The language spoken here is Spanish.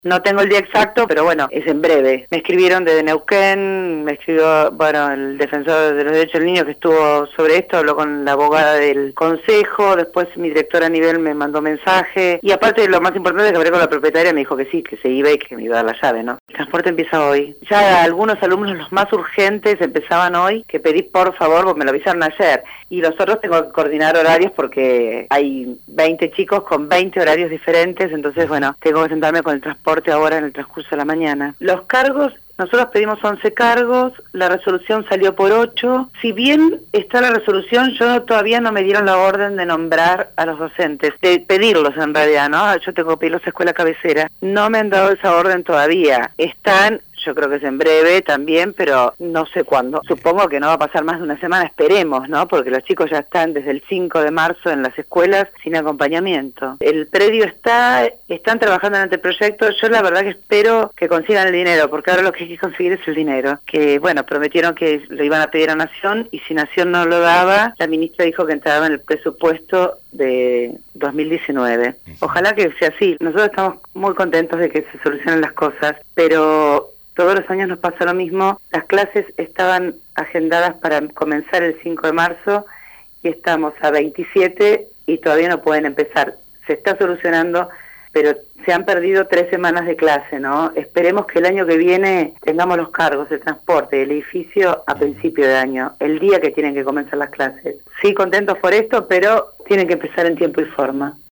No tengo el día exacto, pero bueno, es en breve. Me escribieron desde Neuquén, me escribió, bueno, el defensor de los derechos del niño que estuvo sobre esto, habló con la abogada del consejo, después mi directora a nivel me mandó mensaje, y aparte lo más importante es que hablé con la propietaria, me dijo que sí, que se iba y que me iba a dar la llave, ¿no? El transporte empieza hoy. Ya algunos alumnos, los más urgentes, empezaban hoy, que pedí por favor, porque me lo avisaron ayer, y los otros tengo que coordinar horarios porque hay 20 chicos con 20 horarios diferentes, entonces bueno, tengo que sentarme con el transporte ahora en el transcurso de la mañana. Los cargos, nosotros pedimos 11 cargos, la resolución salió por 8. Si bien está la resolución, todavía no me dieron la orden de nombrar a los docentes, de pedirlos en realidad, ¿no? Yo tengo que pedirlos a escuela cabecera. No me han dado esa orden todavía. Están... Yo creo que es en breve también, pero no sé cuándo. Supongo que no va a pasar más de una semana, esperemos, ¿no? Porque los chicos ya están desde el 5 de marzo en las escuelas sin acompañamiento. El predio están trabajando en el anteproyecto. Yo la verdad que espero que consigan el dinero, porque ahora lo que hay que conseguir es el dinero. Que, bueno, prometieron que lo iban a pedir a Nación, y si Nación no lo daba, la ministra dijo que entraba en el presupuesto de 2019. Ojalá que sea así. Nosotros estamos muy contentos de que se solucionen las cosas, pero... todos los años nos pasa lo mismo. Las clases estaban agendadas para comenzar el 5 de marzo y estamos a 27 y todavía no pueden empezar. Se está solucionando, pero se han perdido 3 semanas de clase, ¿no? Esperemos que el año que viene tengamos los cargos de transporte del edificio a principio de año, el día que tienen que comenzar las clases. Sí, contentos por esto, pero tienen que empezar en tiempo y forma.